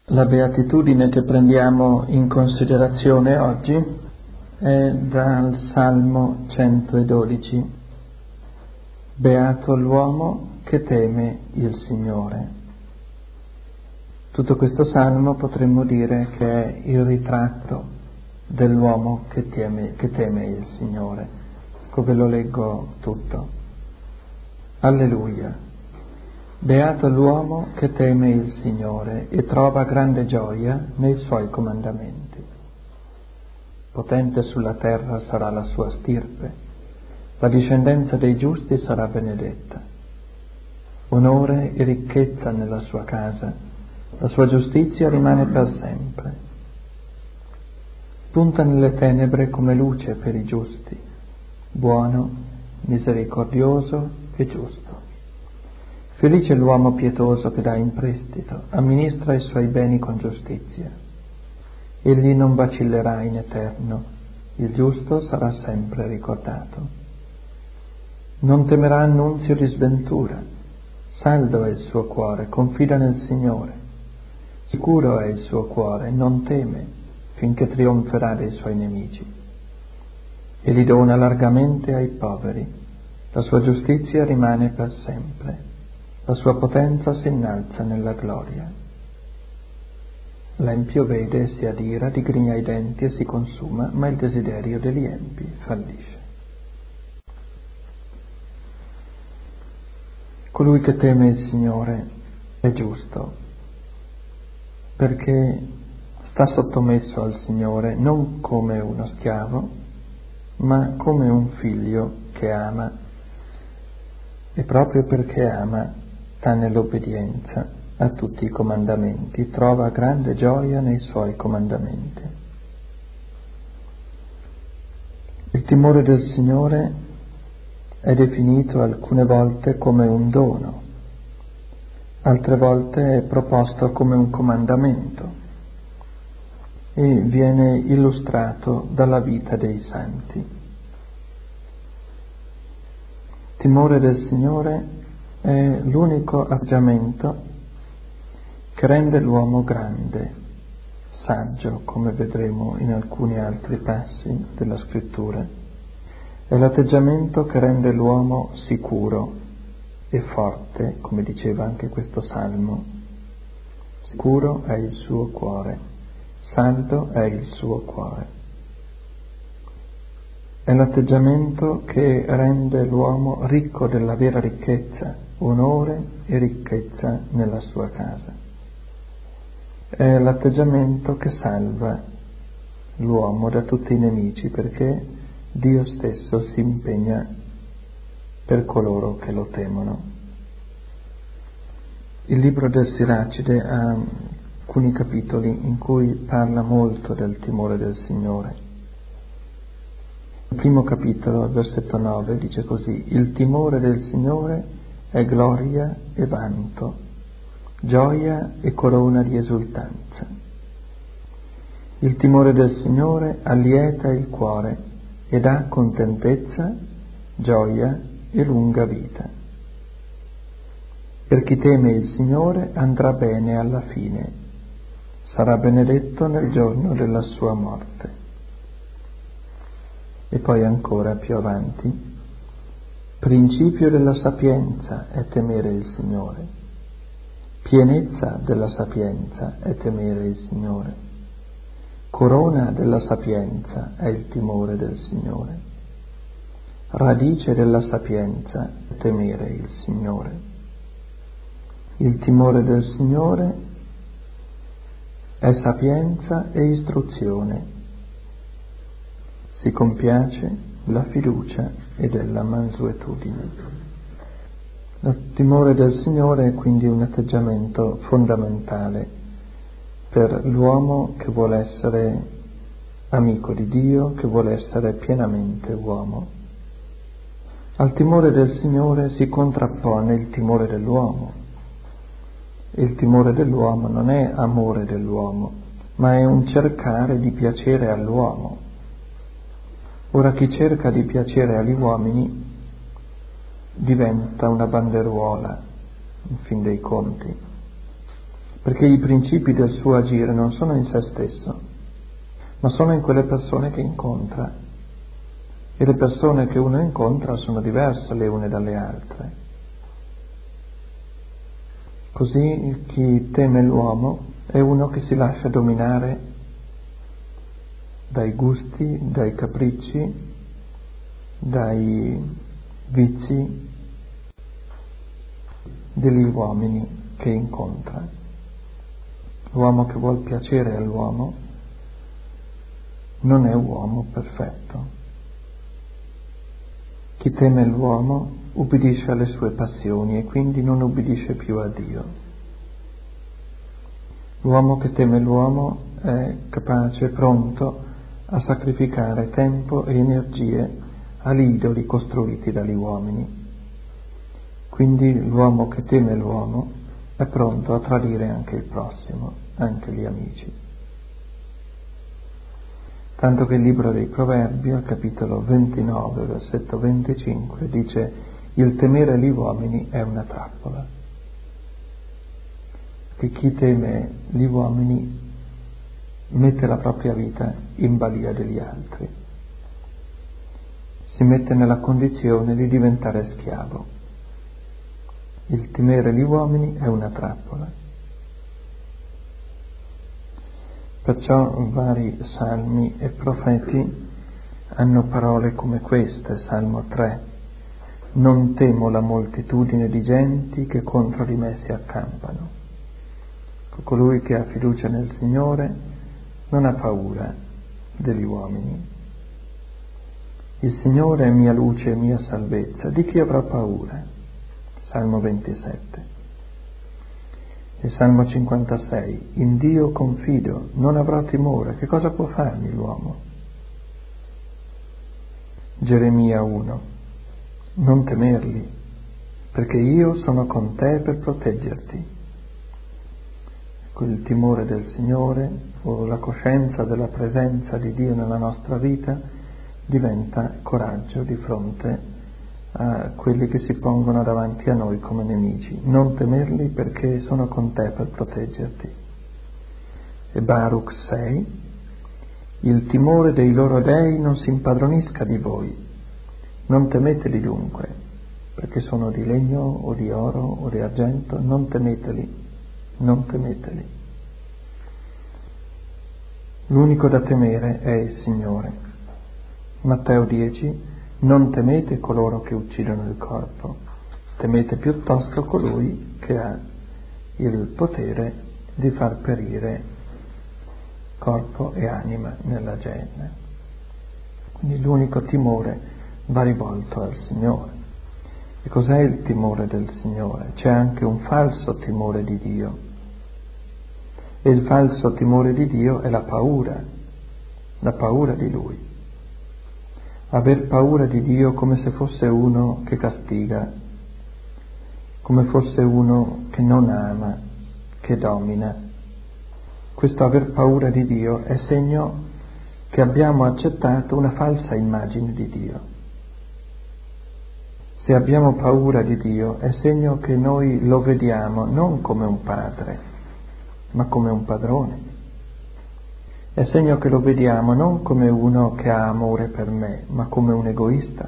La beatitudine che prendiamo in considerazione oggi è dal Salmo 112. Beato l'uomo che teme il Signore. Tutto questo salmo potremmo dire che è il ritratto dell'uomo che teme il Signore. Ecco, ve lo leggo tutto. Alleluia. Beato l'uomo che teme il Signore e trova grande gioia nei suoi comandamenti. Potente sulla terra sarà la sua stirpe, la discendenza dei giusti sarà benedetta. Onore e ricchezza nella sua casa, la sua giustizia rimane per sempre. Punta nelle tenebre come luce per i giusti, buono, misericordioso e giusto. Felice l'uomo pietoso che dà in prestito, amministra i suoi beni con giustizia. Egli non vacillerà in eterno, il giusto sarà sempre ricordato. Non temerà annunzio di sventura, saldo è il suo cuore, confida nel Signore. Sicuro è il suo cuore, non teme, finché trionferà dei suoi nemici. Egli dona largamente ai poveri, la sua giustizia rimane per sempre. La sua potenza si innalza nella gloria. L'empio vede e si adira, digrigna i denti e si consuma, ma il desiderio degli empi fallisce. Colui che teme il Signore è giusto, perché sta sottomesso al Signore non come uno schiavo, ma come un figlio che ama, e proprio perché ama sta nell'obbedienza a tutti i comandamenti, trova grande gioia nei suoi comandamenti. Il timore del Signore è definito alcune volte come un dono, altre volte è proposto come un comandamento e viene illustrato dalla vita dei santi. Il timore del Signore è l'unico atteggiamento che rende l'uomo grande, saggio, come vedremo in alcuni altri passi della Scrittura. È l'atteggiamento che rende l'uomo sicuro e forte, come diceva anche questo salmo. Sicuro è il suo cuore, saldo è il suo cuore. È l'atteggiamento che rende l'uomo ricco della vera ricchezza, onore e ricchezza nella sua casa. È l'atteggiamento che salva l'uomo da tutti i nemici, perché Dio stesso si impegna per coloro che lo temono. Il libro del Siracide ha alcuni capitoli in cui parla molto del timore del Signore. Il primo capitolo, al versetto 9, dice così: il timore del Signore è gloria e vanto, gioia e corona di esultanza. Il timore del Signore allieta il cuore e dà contentezza, gioia e lunga vita. Per chi teme il Signore andrà bene alla fine, sarà benedetto nel giorno della sua morte. E poi ancora più avanti: principio della sapienza è temere il Signore, pienezza della sapienza è temere il Signore, corona della sapienza è il timore del Signore, radice della sapienza è temere il Signore. Il timore del Signore è sapienza e istruzione, si compiace la fiducia e della mansuetudine. Il timore del Signore è quindi un atteggiamento fondamentale per l'uomo che vuole essere amico di Dio, che vuole essere pienamente uomo. Al timore del Signore si contrappone il timore dell'uomo. E il timore dell'uomo non è amore dell'uomo, ma è un cercare di piacere all'uomo. Ora chi cerca di piacere agli uomini diventa una banderuola, in fin dei conti. perché i principi del suo agire non sono in se stesso, ma sono in quelle persone che incontra, e le persone che uno incontra sono diverse le une dalle altre. Così chi teme l'uomo è uno che si lascia dominare dai gusti, dai capricci, dai vizi degli uomini che incontra. L'uomo che vuol piacere all'uomo non è uomo perfetto. Chi teme l'uomo ubbidisce alle sue passioni e quindi non ubbidisce più a Dio. L'uomo che teme l'uomo è capace, pronto a sacrificare tempo e energie agli idoli costruiti dagli uomini. Quindi l'uomo che teme l'uomo è pronto a tradire anche il prossimo, anche gli amici. Tanto che il libro dei Proverbi, al capitolo 29, versetto 25, dice: il temere gli uomini è una trappola. Che chi teme gli uomini mette la propria vita in balia degli altri, si mette nella condizione di diventare schiavo. Il temere gli uomini è una trappola. Perciò vari salmi e profeti hanno parole come queste. Salmo 3: non temo la moltitudine di genti che contro di me si accampano. Colui che ha fiducia nel Signore non ha paura degli uomini. Il Signore è mia luce e mia salvezza, di chi avrò paura? Salmo 27. E Salmo 56: in Dio confido, non avrò timore, che cosa può farmi l'uomo? Geremia 1: non temerli, perché io sono con te per proteggerti. Il timore del Signore o la coscienza della presenza di Dio nella nostra vita diventa coraggio di fronte a quelli che si pongono davanti a noi come nemici. Non temerli perché sono con te per proteggerti. E Baruch 6: il timore dei loro dei non si impadronisca di voi, non temeteli dunque, perché sono di legno o di oro o di argento, non temeteli. Non temeteli. L'unico da temere è il Signore. Matteo 10: non temete coloro che uccidono il corpo, temete piuttosto colui che ha il potere di far perire corpo e anima nella genna. Quindi l'unico timore va rivolto al Signore. E cos'è il timore del Signore? C'è anche un falso timore di Dio. E il falso timore di Dio è la paura di Lui. Aver paura di Dio come se fosse uno che castiga, come fosse uno che non ama, che domina. Questo aver paura di Dio è segno che abbiamo accettato una falsa immagine di Dio. Se abbiamo paura di Dio è segno che noi lo vediamo non come un padre, ma come un padrone. È segno che lo vediamo non come uno che ha amore per me, ma come un egoista.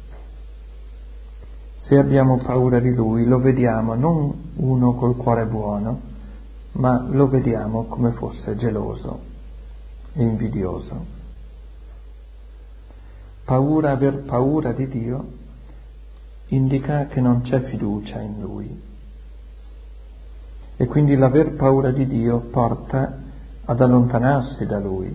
Se abbiamo paura di Lui, lo vediamo non uno col cuore buono, ma lo vediamo come fosse geloso e invidioso. Aver paura di Dio indica che non c'è fiducia in Lui. E quindi l'aver paura di Dio porta ad allontanarsi da Lui.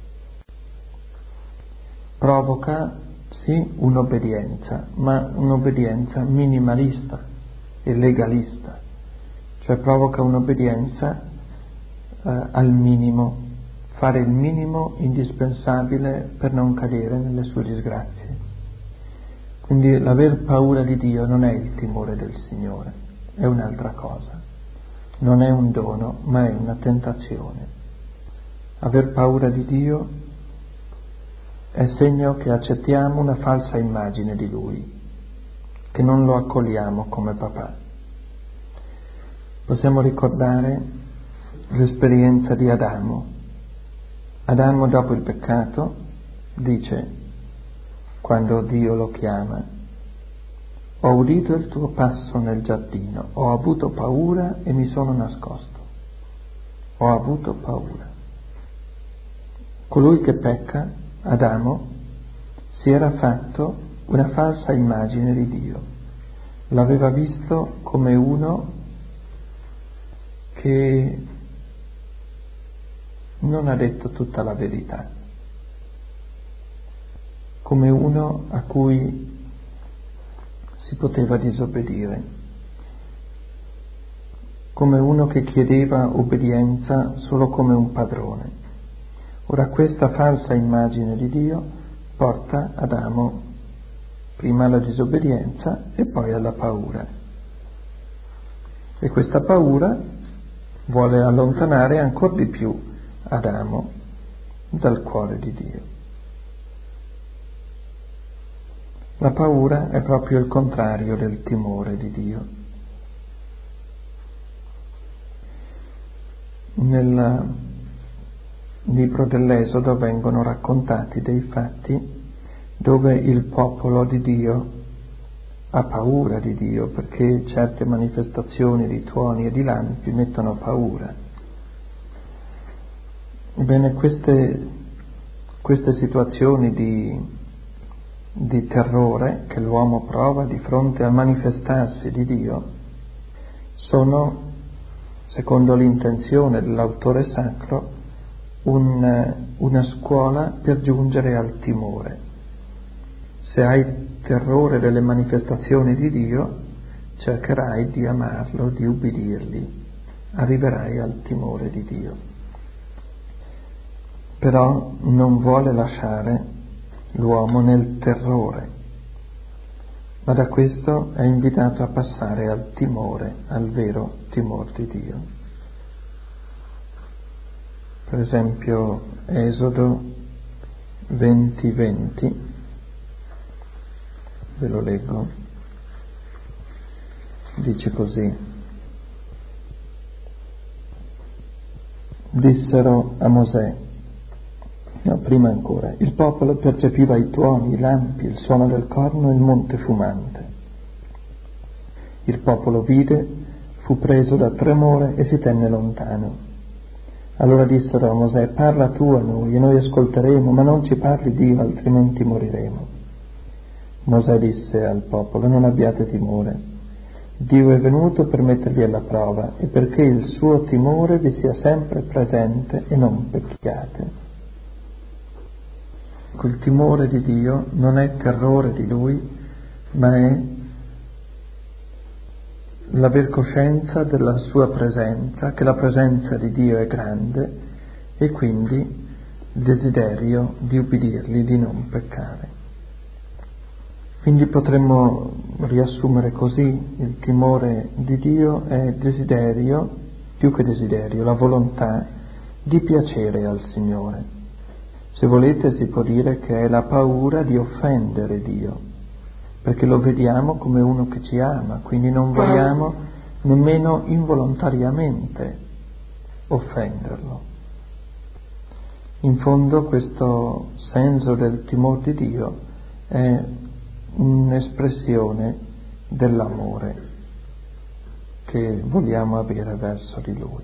Provoca, sì, un'obbedienza, ma un'obbedienza minimalista e legalista, cioè provoca un'obbedienza al minimo, fare il minimo indispensabile per non cadere nelle sue disgrazie. Quindi l'aver paura di Dio non è il timore del Signore, è un'altra cosa. Non è un dono, ma è una tentazione. Aver paura di Dio è segno che accettiamo una falsa immagine di Lui, che non lo accogliamo come papà. Possiamo ricordare l'esperienza di Adamo. Adamo dopo il peccato dice, quando Dio lo chiama: ho udito il tuo passo nel giardino, ho avuto paura e mi sono nascosto. Ho avuto paura. Colui che pecca, Adamo, si era fatto una falsa immagine di Dio. L'aveva visto come uno che non ha detto tutta la verità, come uno a cui si poteva disobbedire, come uno che chiedeva obbedienza solo come un padrone. Ora questa falsa immagine di Dio porta Adamo prima alla disobbedienza e poi alla paura. E questa paura vuole allontanare ancora di più Adamo dal cuore di Dio. La paura è proprio il contrario del timore di Dio. Nel libro dell'Esodo vengono raccontati dei fatti dove il popolo di Dio ha paura di Dio, perché certe manifestazioni di tuoni e di lampi mettono paura. Ebbene, queste situazioni di terrore che l'uomo prova di fronte al manifestarsi di Dio sono, secondo l'intenzione dell'autore sacro, una scuola per giungere al timore. Se hai terrore delle manifestazioni di Dio, cercherai di amarlo, di ubbidirgli, arriverai al timore di Dio. Però non vuole lasciare l'uomo nel terrore, ma da questo è invitato a passare al timore, al vero timore di Dio. Per esempio Esodo 20:20, ve lo leggo, dice così: dissero a Mosè, no, prima ancora, il popolo percepiva i tuoni, i lampi, il suono del corno e il monte fumante. Il popolo vide, fu preso da tremore e si tenne lontano. Allora dissero a Mosè: parla tu a noi e noi ascolteremo, ma non ci parli Dio, altrimenti moriremo. Mosè disse al popolo: non abbiate timore, Dio è venuto per mettervi alla prova e perché il suo timore vi sia sempre presente e non pecchiate. Il timore di Dio non è terrore di Lui, ma è l'aver coscienza della sua presenza, che la presenza di Dio è grande, e quindi il desiderio di ubbidirgli, di non peccare. Quindi potremmo riassumere così: il timore di Dio è desiderio, più che desiderio, la volontà di piacere al Signore. Se volete si può dire che è la paura di offendere Dio, perché lo vediamo come uno che ci ama, quindi non vogliamo nemmeno involontariamente offenderlo. In fondo questo senso del timore di Dio è un'espressione dell'amore che vogliamo avere verso di Lui.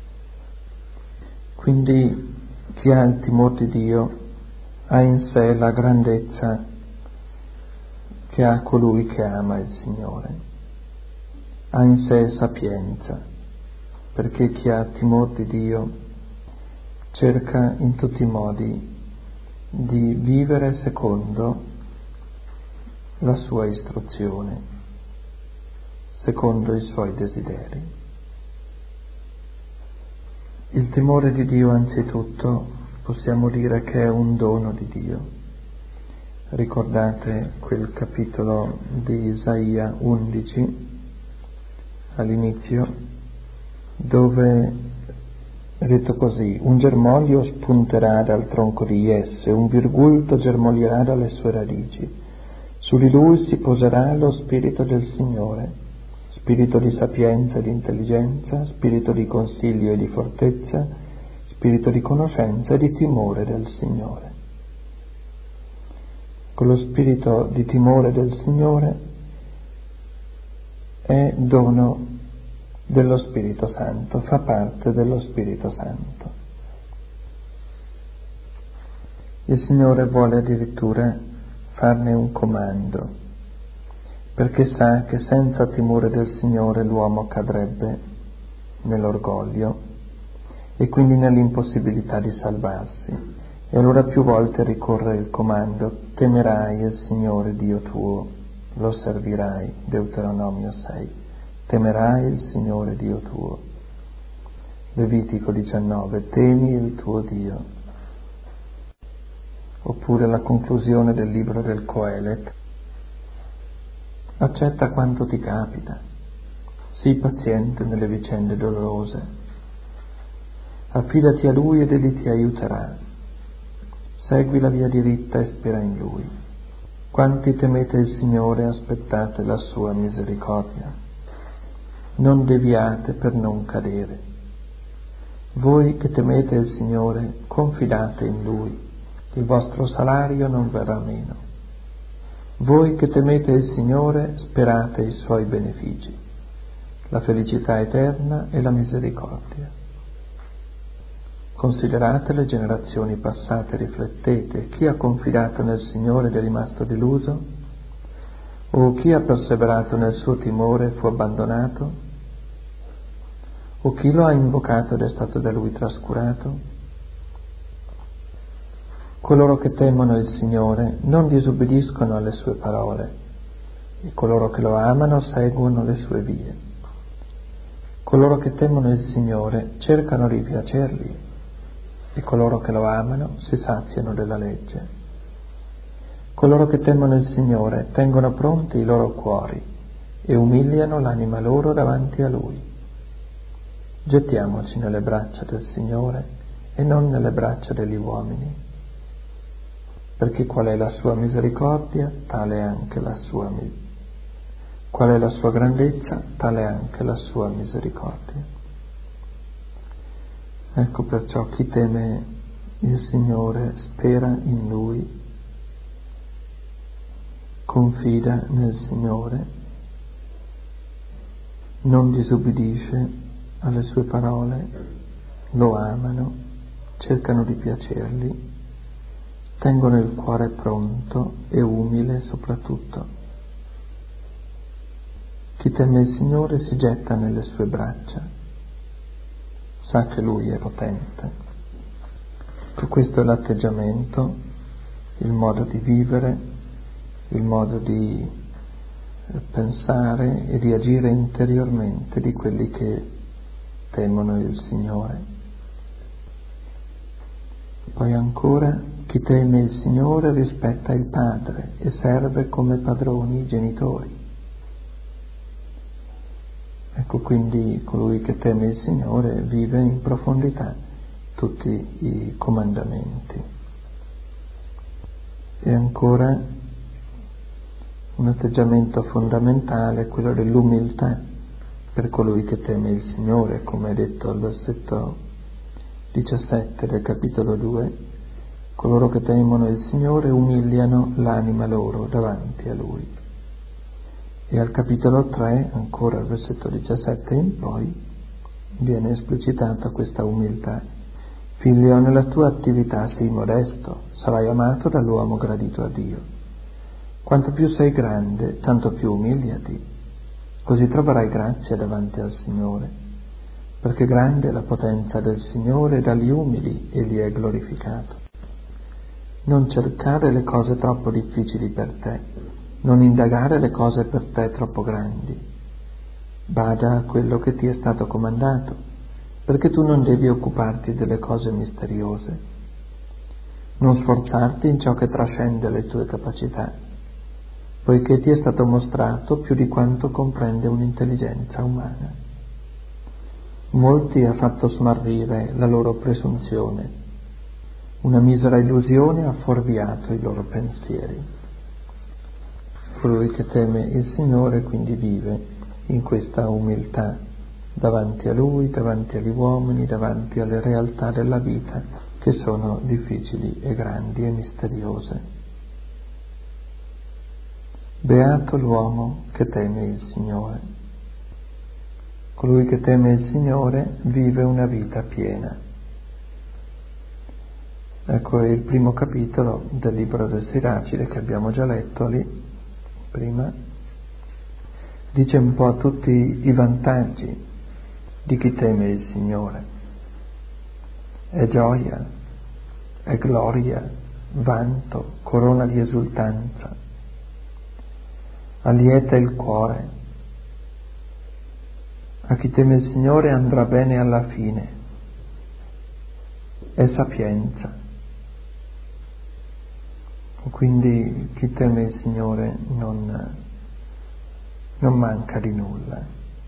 Quindi chi ha il timore di Dio ha in sé la grandezza che ha colui che ama il Signore, ha in sé sapienza, perché chi ha timore di Dio cerca in tutti i modi di vivere secondo la sua istruzione, secondo i suoi desideri. Il timore di Dio, anzitutto, possiamo dire che è un dono di Dio. Ricordate quel capitolo di Isaia 11 all'inizio, dove è detto così: un germoglio spunterà dal tronco di Jesse, un virgulto germoglierà dalle sue radici. Su di lui si poserà lo spirito del Signore, spirito di sapienza e di intelligenza, spirito di consiglio e di fortezza, spirito di conoscenza e di timore del Signore. Con lo spirito di timore del Signore è dono dello Spirito Santo, fa parte dello Spirito Santo. Il Signore vuole addirittura farne un comando, perché sa che senza timore del Signore l'uomo cadrebbe nell'orgoglio e quindi nell'impossibilità di salvarsi. E allora più volte ricorre il comando: temerai il Signore Dio tuo, lo servirai, Deuteronomio 6, temerai il Signore Dio tuo. Levitico 19, temi il tuo Dio. Oppure la conclusione del libro del Coelet: accetta quanto ti capita, sii paziente nelle vicende dolorose, affidati a Lui ed Egli ti aiuterà. Segui la via diritta e spera in Lui. Quanti temete il Signore, aspettate la sua misericordia. Non deviate per non cadere. Voi che temete il Signore, confidate in Lui, il vostro salario non verrà meno. Voi che temete il Signore, sperate i Suoi benefici, la felicità eterna e la misericordia. Considerate le generazioni passate, riflettete: chi ha confidato nel Signore ed è rimasto deluso? O chi ha perseverato nel suo timore e fu abbandonato? O chi lo ha invocato ed è stato da Lui trascurato? Coloro che temono il Signore non disobbediscono alle sue parole, e coloro che lo amano seguono le sue vie. Coloro che temono il Signore cercano di piacergli, e coloro che lo amano si saziano della legge. Coloro che temono il Signore tengono pronti i loro cuori e umiliano l'anima loro davanti a Lui. Gettiamoci nelle braccia del Signore e non nelle braccia degli uomini, perché qual è la sua misericordia, tale è anche la sua qual è la sua grandezza, tale è anche la sua misericordia. Ecco perciò chi teme il Signore spera in Lui, confida nel Signore, non disobbedisce alle sue parole, lo amano, cercano di piacergli, tengono il cuore pronto e umile soprattutto. Chi teme il Signore si getta nelle sue braccia, sa che Lui è potente. E questo è l'atteggiamento, il modo di vivere, il modo di pensare e di agire interiormente di quelli che temono il Signore. Poi ancora, chi teme il Signore rispetta il Padre e serve come padroni i genitori. Ecco quindi colui che teme il Signore vive in profondità tutti i comandamenti. E ancora un atteggiamento fondamentale è quello dell'umiltà per colui che teme il Signore, come è detto al versetto 17 del capitolo 2, coloro che temono il Signore umiliano l'anima loro davanti a Lui. E al capitolo 3, ancora al versetto 17 in poi, viene esplicitata questa umiltà. Figlio, nella tua attività sii modesto, sarai amato dall'uomo gradito a Dio. Quanto più sei grande, tanto più umiliati, così troverai grazia davanti al Signore, perché grande è la potenza del Signore, dagli umili egli è glorificato. Non cercare le cose troppo difficili per te, non indagare le cose per te troppo grandi. Bada a quello che ti è stato comandato, perché tu non devi occuparti delle cose misteriose. Non sforzarti in ciò che trascende le tue capacità, poiché ti è stato mostrato più di quanto comprende un'intelligenza umana. Molti ha fatto smarrire la loro presunzione, una misera illusione ha fuorviato i loro pensieri. Colui che teme il Signore quindi vive in questa umiltà davanti a Lui, davanti agli uomini, davanti alle realtà della vita che sono difficili e grandi e misteriose. Beato l'uomo che teme il Signore. Colui che teme il Signore vive una vita piena. Ecco il primo capitolo del libro del Siracide che abbiamo già letto lì prima. Dice un po' tutti i vantaggi di chi teme il Signore. È gioia, è gloria, vanto, corona di esultanza, allieta il cuore. A chi teme il Signore andrà bene alla fine, è sapienza. Quindi chi teme il Signore non manca di nulla.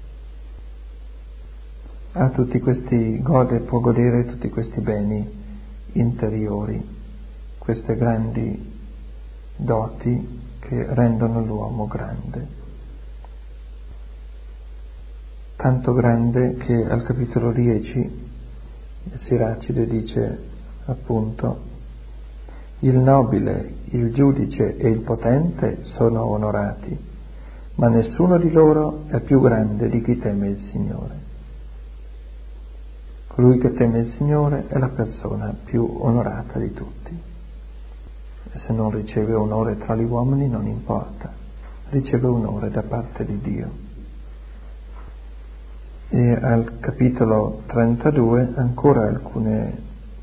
Può godere tutti questi beni interiori, queste grandi doti che rendono l'uomo grande. Tanto grande che al capitolo 10 il Siracide dice appunto: il nobile, il giudice e il potente sono onorati, ma nessuno di loro è più grande di chi teme il Signore. Colui che teme il Signore è la persona più onorata di tutti. E se non riceve onore tra gli uomini non importa, riceve onore da parte di Dio. E al capitolo 32 ancora alcune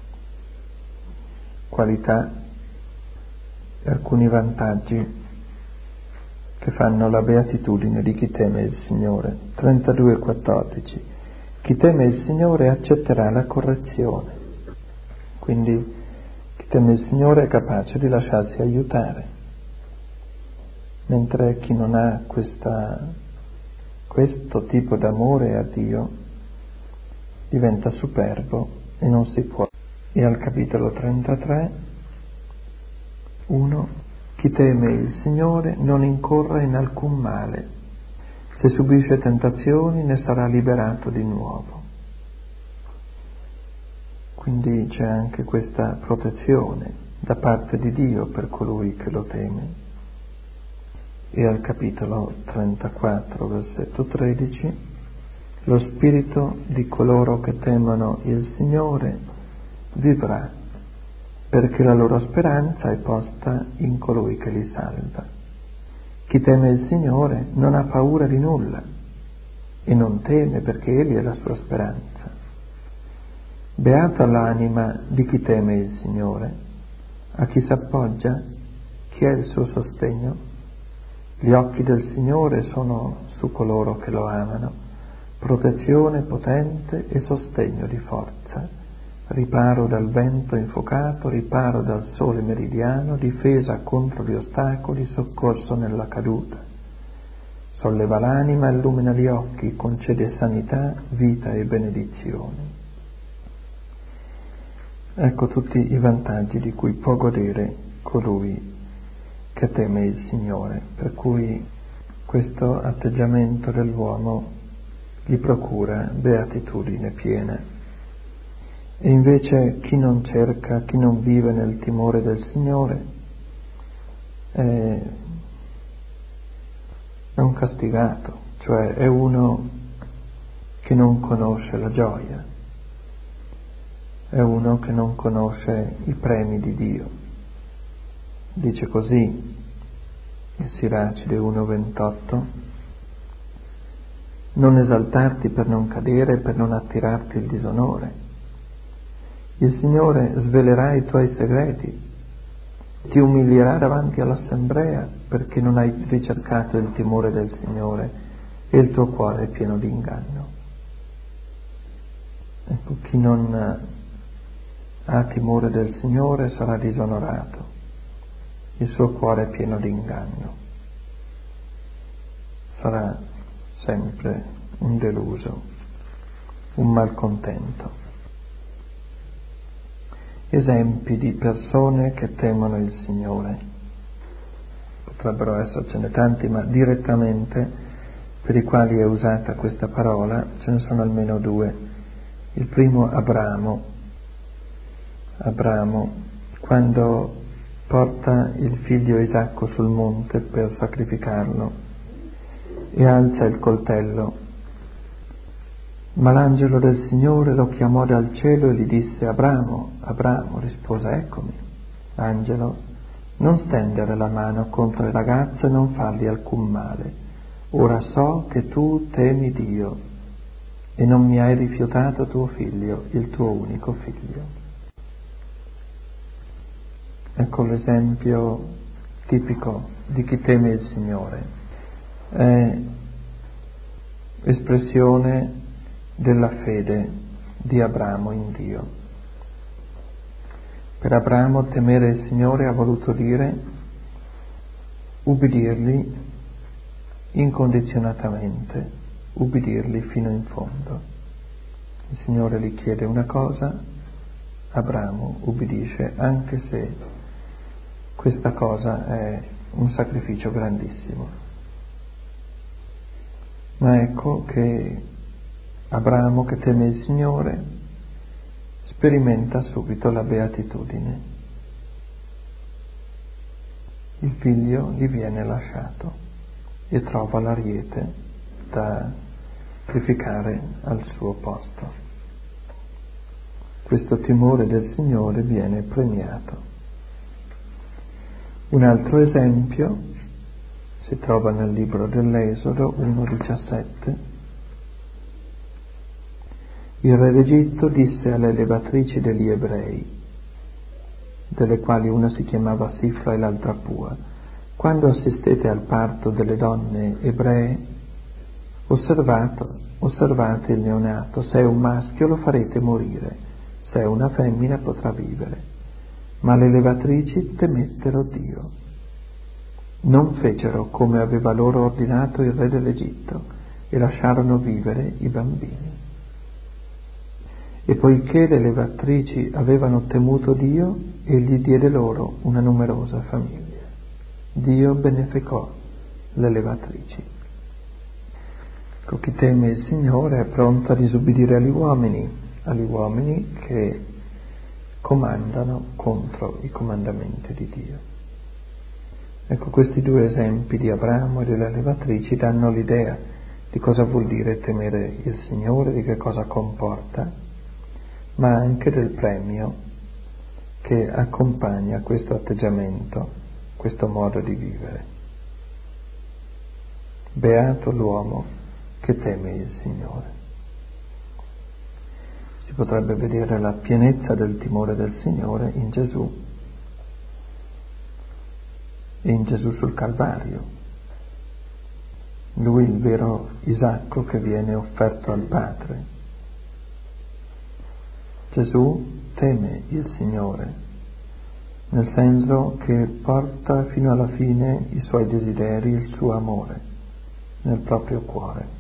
qualità, alcuni vantaggi che fanno la beatitudine di chi teme il Signore. 32,14. Chi teme il Signore accetterà la correzione. Quindi chi teme il Signore è capace di lasciarsi aiutare, mentre chi non ha questo tipo d'amore a Dio diventa superbo e non si può. E al capitolo 33, 1, chi teme il Signore non incorre in alcun male, se subisce tentazioni ne sarà liberato di nuovo. Quindi c'è anche questa protezione da parte di Dio per colui che lo teme. E al capitolo 34, versetto 13, lo spirito di coloro che temono il Signore vivrà, perché la loro speranza è posta in colui che li salva. Chi teme il Signore non ha paura di nulla e non teme perché Egli è la sua speranza. Beata l'anima di chi teme il Signore, a chi s'appoggia, chi è il suo sostegno. Gli occhi del Signore sono su coloro che lo amano, protezione potente e sostegno di forza, riparo dal vento infuocato, riparo dal sole meridiano, difesa contro gli ostacoli, soccorso nella caduta. Solleva l'anima, illumina gli occhi, concede sanità, vita e benedizioni. Ecco tutti i vantaggi di cui può godere colui che teme il Signore, per cui questo atteggiamento dell'uomo gli procura beatitudine piena. E invece chi non cerca, chi non vive nel timore del Signore è un castigato, cioè è uno che non conosce la gioia, è uno che non conosce i premi di Dio. Dice così il Siracide 1,28: non esaltarti per non cadere, per non attirarti il disonore. Il Signore svelerà i tuoi segreti, ti umilierà davanti all'assemblea perché non hai ricercato il timore del Signore e il tuo cuore è pieno di inganno. Ecco, chi non ha timore del Signore sarà disonorato, il suo cuore è pieno di inganno, sarà sempre un deluso, un malcontento. Esempi di persone che temono il Signore. Potrebbero essercene tanti, ma direttamente per i quali è usata questa parola, ce ne sono almeno due. Il primo, Abramo, quando porta il figlio Isacco sul monte per sacrificarlo e alza il coltello. Ma l'angelo del Signore lo chiamò dal cielo e gli disse: Abramo, Abramo. Rispose: eccomi. Angelo: non stendere la mano contro il ragazzo e non fargli alcun male. Ora so che tu temi Dio e non mi hai rifiutato tuo figlio, il tuo unico figlio. Ecco l'esempio tipico di chi teme il Signore. È espressione della fede di Abramo in Dio. Per Abramo temere il Signore ha voluto dire ubbidirgli incondizionatamente, ubbidirgli fino in fondo. Il Signore gli chiede una cosa, Abramo ubbidisce, anche se questa cosa è un sacrificio grandissimo. Ma ecco che Abramo, che teme il Signore, sperimenta subito la beatitudine. Il figlio gli viene lasciato e trova l'ariete da sacrificare al suo posto. Questo timore del Signore viene premiato. Un altro esempio si trova nel libro dell'Esodo 1,17. Il re d'Egitto disse alle levatrici degli ebrei, delle quali una si chiamava Sifra e l'altra Pua: quando assistete al parto delle donne ebree, osservate il neonato, se è un maschio lo farete morire, se è una femmina potrà vivere. Ma le levatrici temettero Dio. Non fecero come aveva loro ordinato il re dell'Egitto e lasciarono vivere i bambini. E poiché le levatrici avevano temuto Dio, egli diede loro una numerosa famiglia. Dio beneficò le levatrici. Ecco, chi teme il Signore è pronto a disubbidire agli uomini che comandano contro i comandamenti di Dio. Ecco, questi due esempi di Abramo e delle levatrici danno l'idea di cosa vuol dire temere il Signore, di che cosa comporta, ma anche del premio che accompagna questo atteggiamento, questo modo di vivere. Beato l'uomo che teme il Signore. Si potrebbe vedere la pienezza del timore del Signore in Gesù e in Gesù sul Calvario. Lui il vero Isacco che viene offerto al Padre. Gesù teme il Signore, nel senso che porta fino alla fine i suoi desideri, il suo amore nel proprio cuore.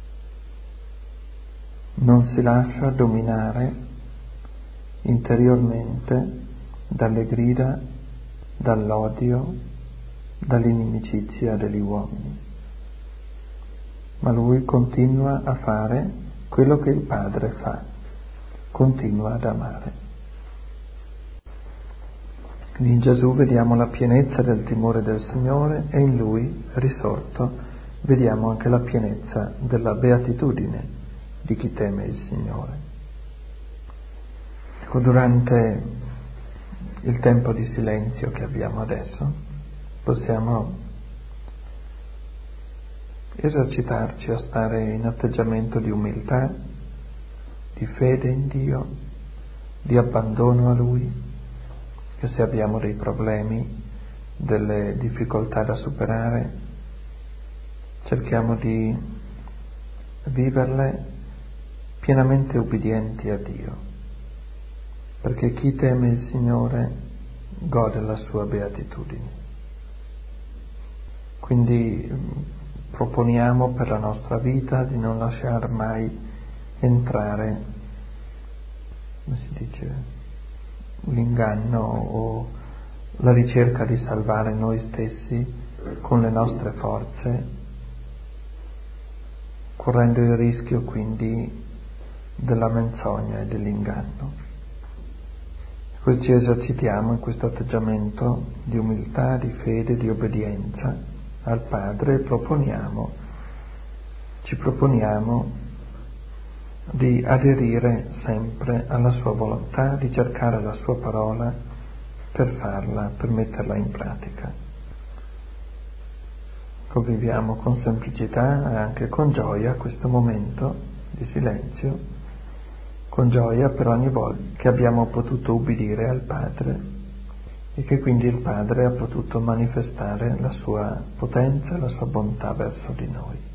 Non si lascia dominare interiormente dalle grida, dall'odio, dall'inimicizia degli uomini, ma lui continua a fare quello che il Padre fa, continua ad amare. Quindi in Gesù vediamo la pienezza del timore del Signore e in Lui, risorto, vediamo anche la pienezza della beatitudine di chi teme il Signore. Ecco, durante il tempo di silenzio che abbiamo adesso, possiamo esercitarci a stare in atteggiamento di umiltà, di fede in Dio, di abbandono a Lui, che se abbiamo dei problemi, delle difficoltà da superare, cerchiamo di viverle pienamente ubbidienti a Dio, perché chi teme il Signore gode la sua beatitudine. Quindi proponiamo per la nostra vita di non lasciar mai entrare, come si dice, l'inganno o la ricerca di salvare noi stessi con le nostre forze, correndo il rischio quindi della menzogna e dell'inganno. Poi ci esercitiamo in questo atteggiamento di umiltà, di fede, di obbedienza al Padre e ci proponiamo di aderire sempre alla sua volontà, di cercare la sua parola per metterla in pratica. Viviamo con semplicità e anche con gioia questo momento di silenzio, con gioia per ogni volta che abbiamo potuto ubbidire al Padre e che quindi il Padre ha potuto manifestare la sua potenza e la sua bontà verso di noi.